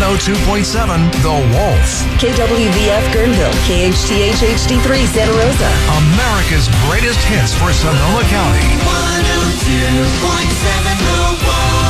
102.7 The Wolf. KWVF Guerneville, KHTH HD3 Santa Rosa. America's greatest hits for Sonoma County. 102.7 The Wolf.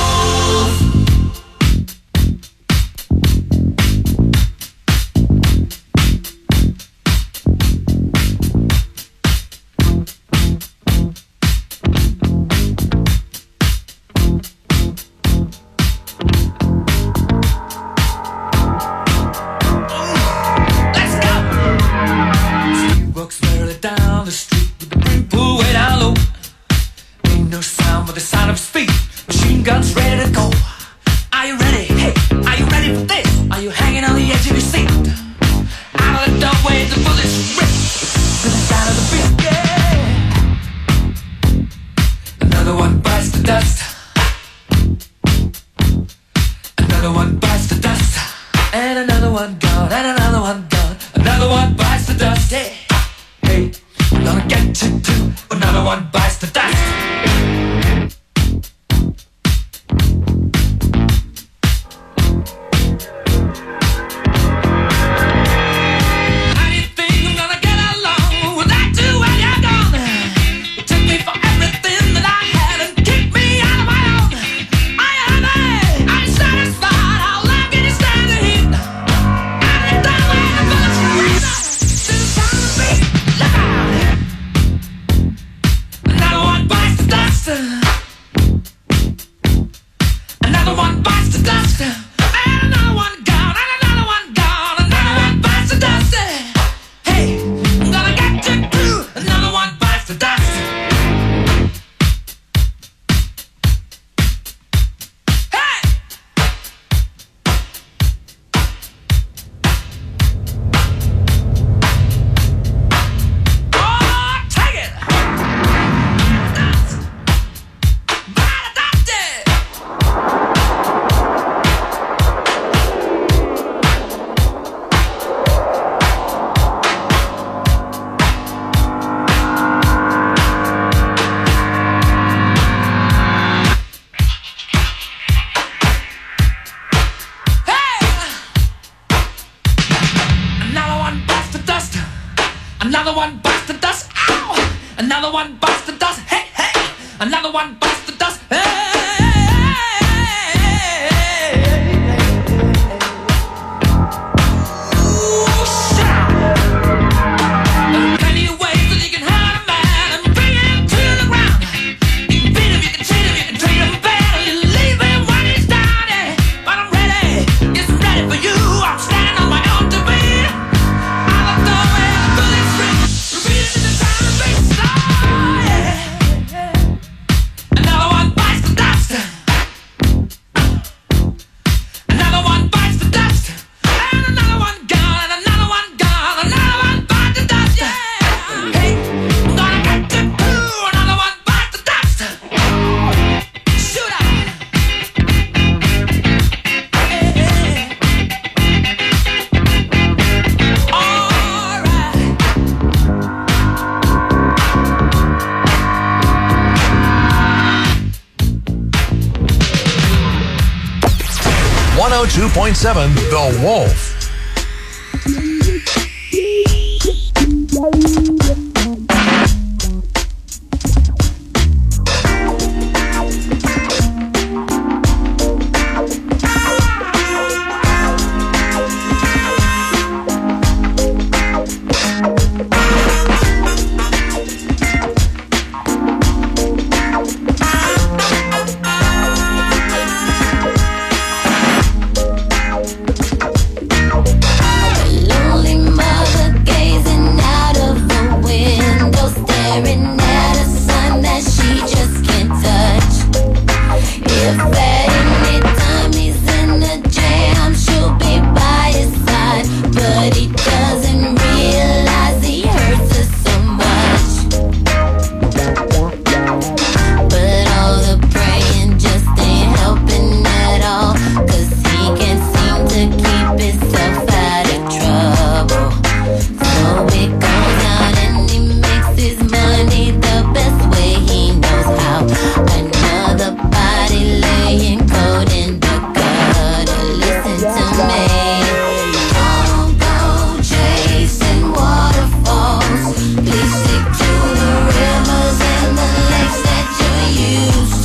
The Wolf.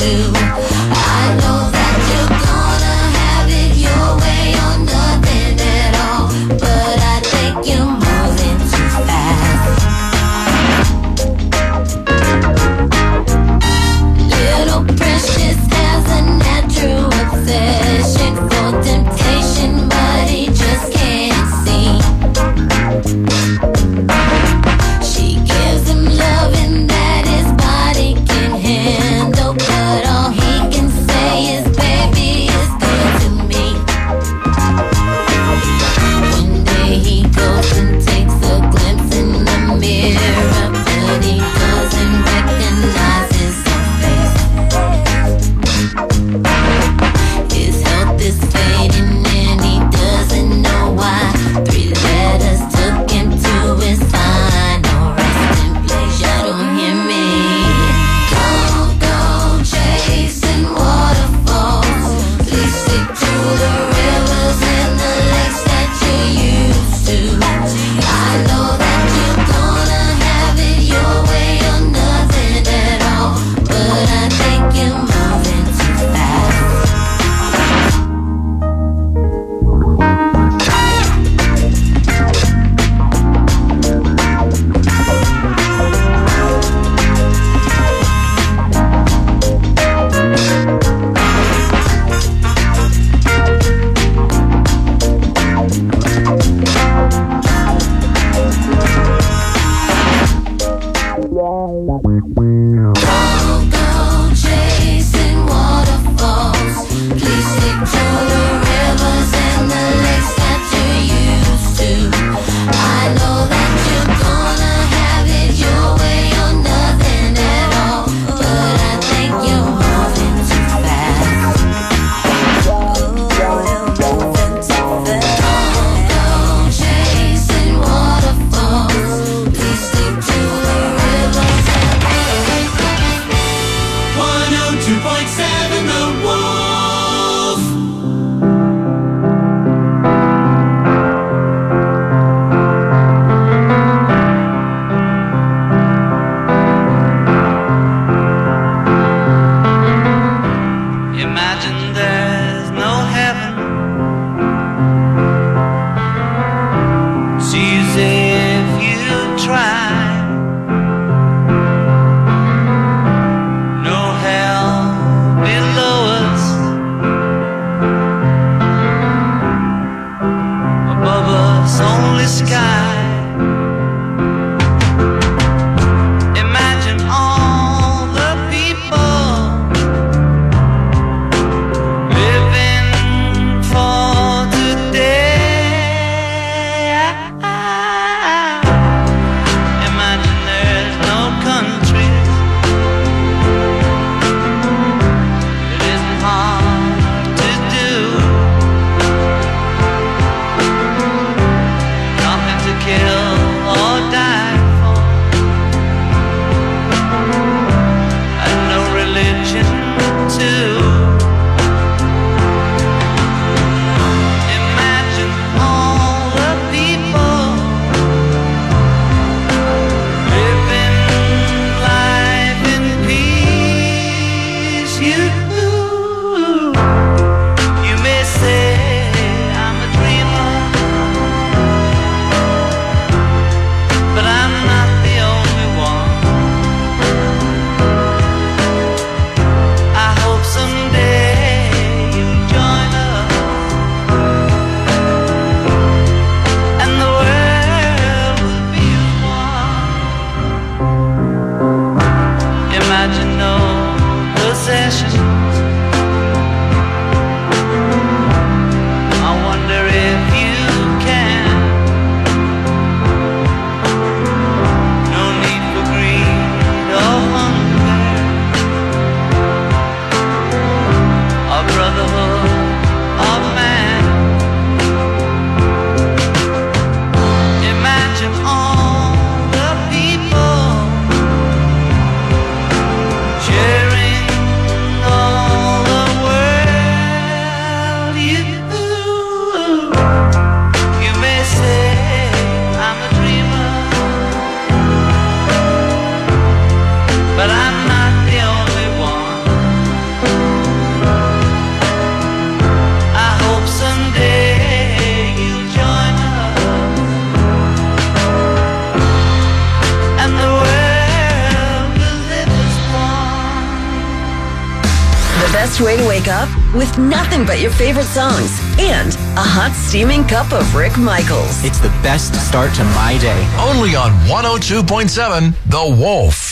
Imagine no possession. The best way to wake up? With nothing but your favorite songs and a hot steaming cup of Rick Michaels. It's the best start to my day. Only on 102.7 The Wolf.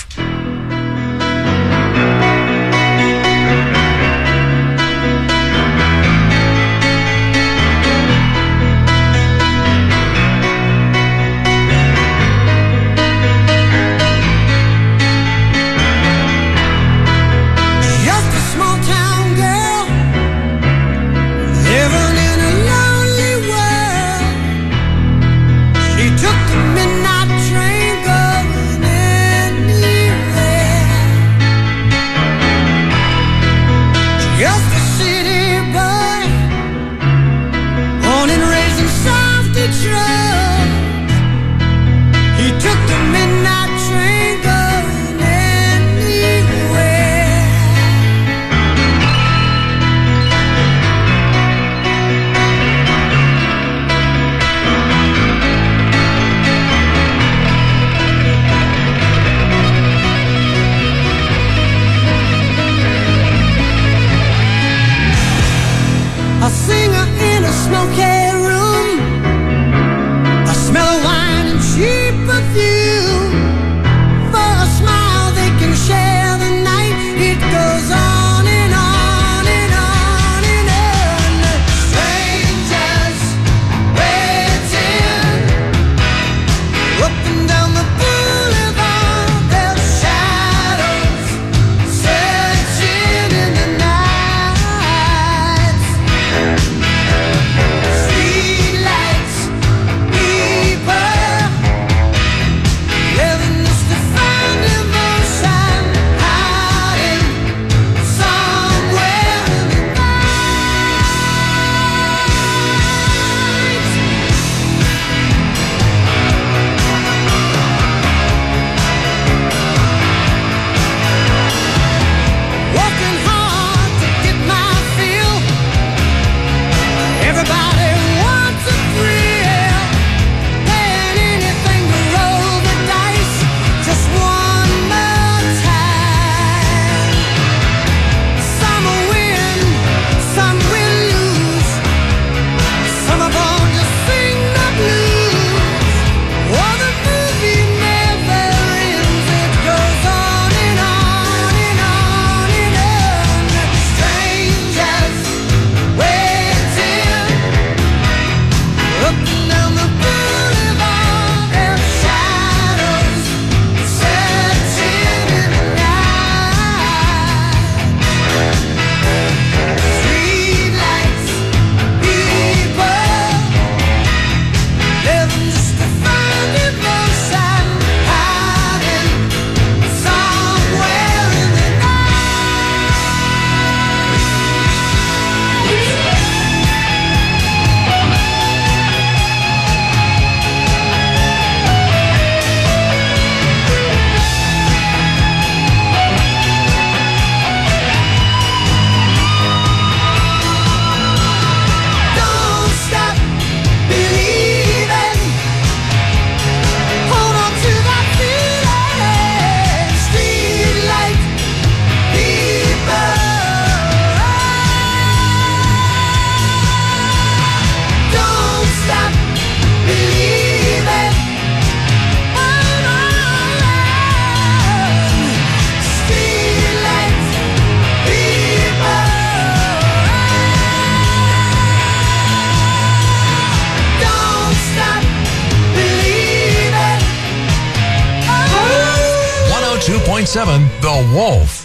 The Wolf.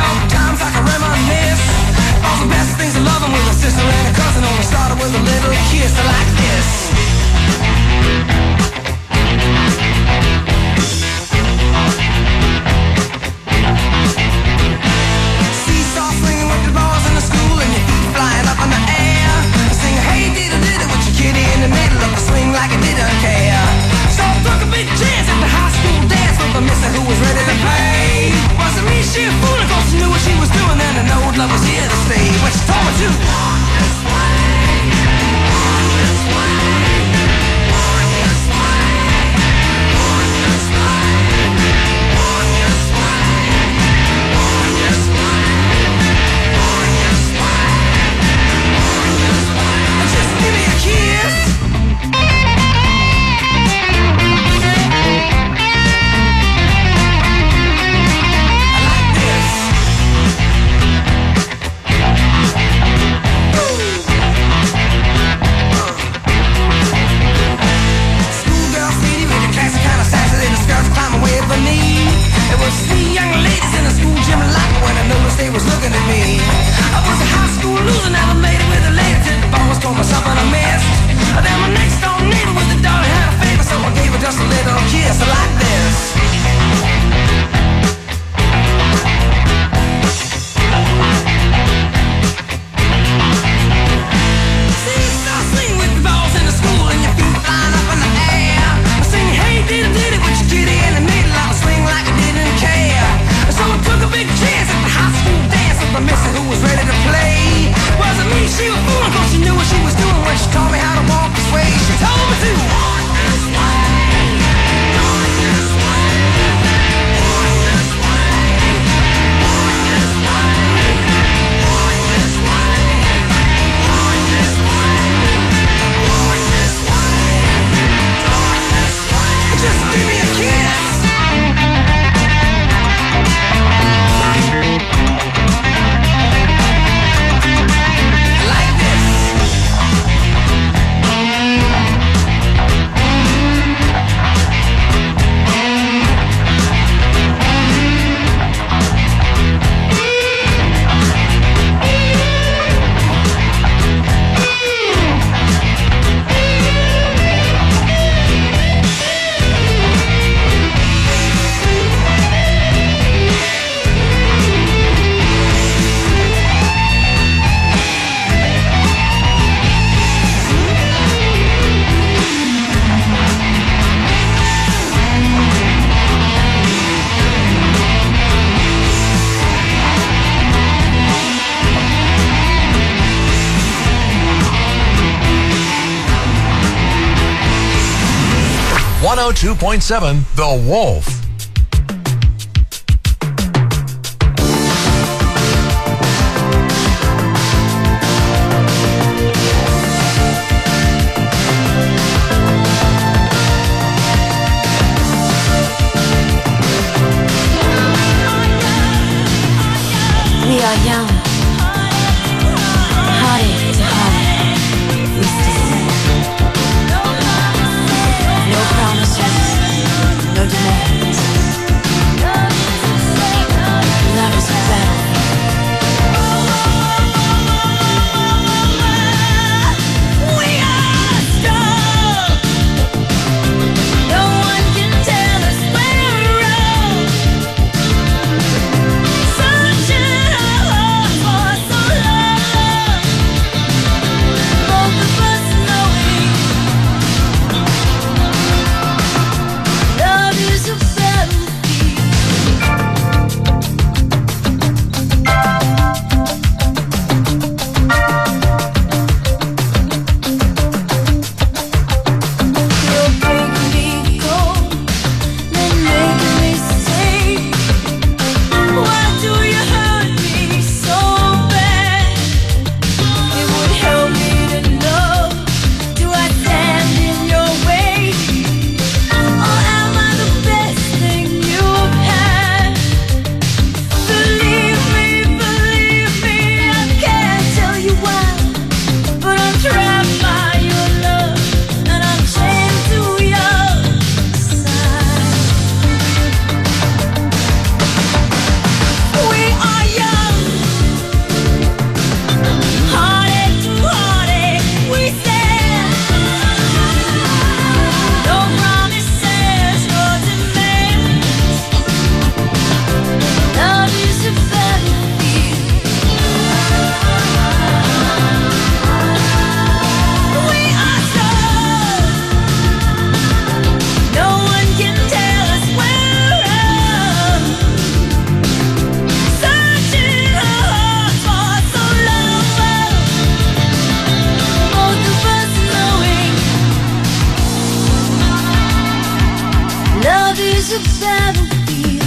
Sister and a cousin only started with a little kid. 102.7 The Wolf. We are young, heartache to heartache, we stand. No promises, no demands. Love is a battle. We are strong. No one can tell us where we're wrong. Searching our hearts for so long. Both of us knowing love is a battlefield. You're breaking me cold, then making me stay. Why do you hurt me so bad? It would help me to know. Do I stand in your way? Or am I the best thing you've had? Believe me, I can't tell you why, but I'm trapped by your love, and I'm chained to your side. We are young, heartache to heartache, we stand. No promises, no demands. Love is a battlefield. We are strong. No one can tell us where we're wrong. Searching our hearts for so long. Both of us knowing love is a battlefield.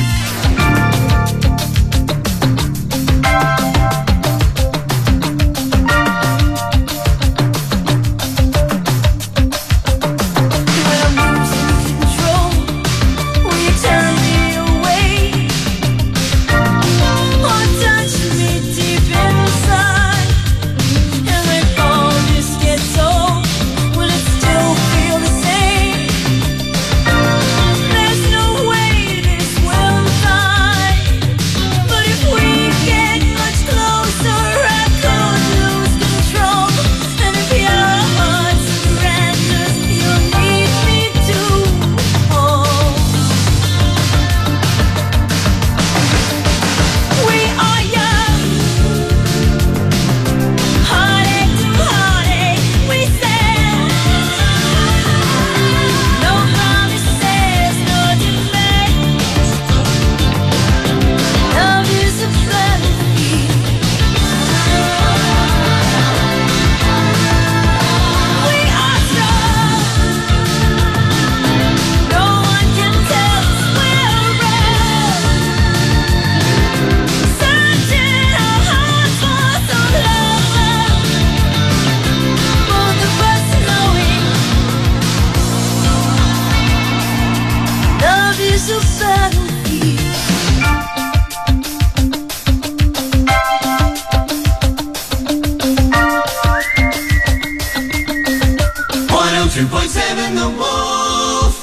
102.7 The Wolf.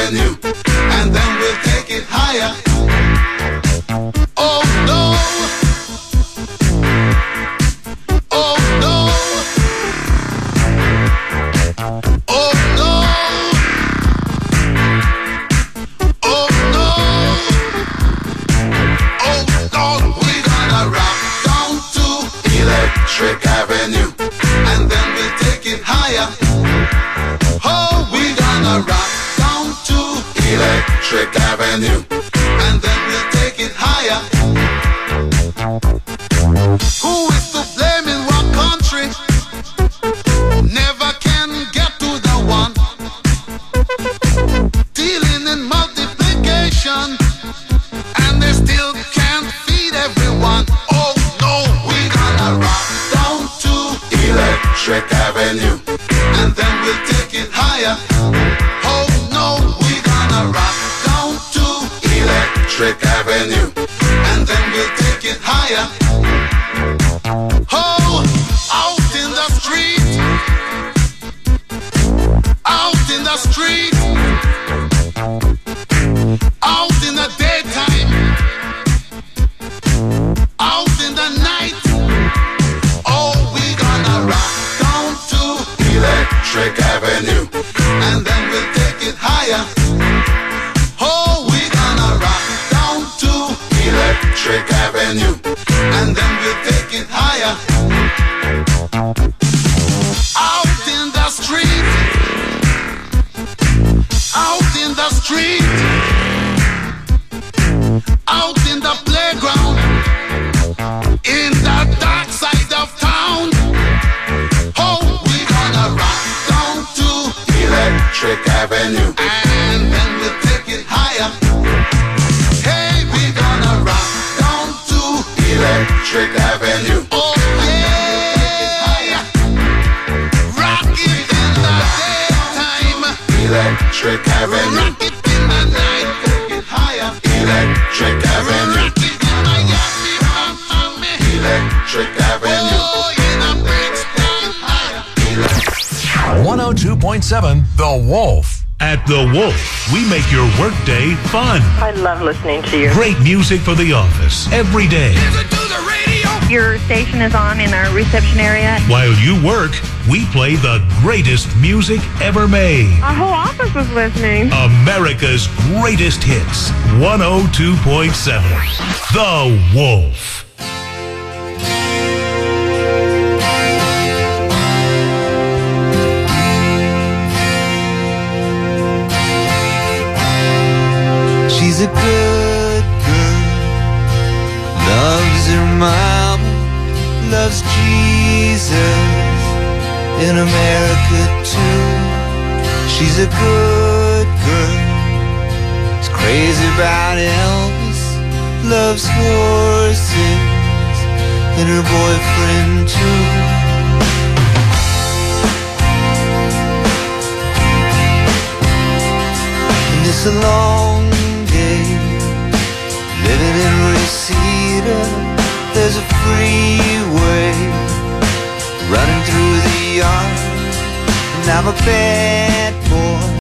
Avenue, and then we'll take it higher. Oh no! Oh no! Oh no! Oh no! Oh no! We're gonna rock down to Electric Avenue, and then we'll take it higher. Oh, we're gonna rock down to Electric Avenue, and then we'll take it higher. Who is to blame in what country? Never can get to the one. Dealing in multiplication, and they still can't feed everyone. Oh no, we're gonna rock down to Electric Avenue, and then we'll take it higher. Oh no, we're gonna rock down to Electric Avenue, and then we'll take it higher. Oh, out in the street, out in the street, out in the daytime, out in the night. Oh, we're gonna rock down to Electric Avenue, and then we'll take it higher. Oh, we're gonna rock down to Electric Avenue, and then we'll take it higher. Out in the street, out in the street, out in the playground, in the dark side of town. Oh, we're gonna rock down to Electric Avenue, and then we'll take it higher. Hey, we're gonna rock down to Electric Avenue. Oh yeah, rock it in the daytime, Electric Avenue. Rock it in the night, take it higher. Electric Avenue. Rock it in Miami, Miami. Electric Avenue. Oh, in the Brixton, higher. 102.7 The Wolf. At The Wolf, we make your workday fun. I love listening to you. Great music for the office every day. Your station is on in our reception area. While you work, we play the greatest music ever made. Our whole office is listening. America's greatest hits. 102.7 The Wolf. She's a good girl, loves her mama, loves Jesus, in America too. She's a good girl, is crazy about Elvis, loves horses, and her boyfriend too. And it's a long living in Reseda, there's a freeway running through the yard, and I'm a bad boy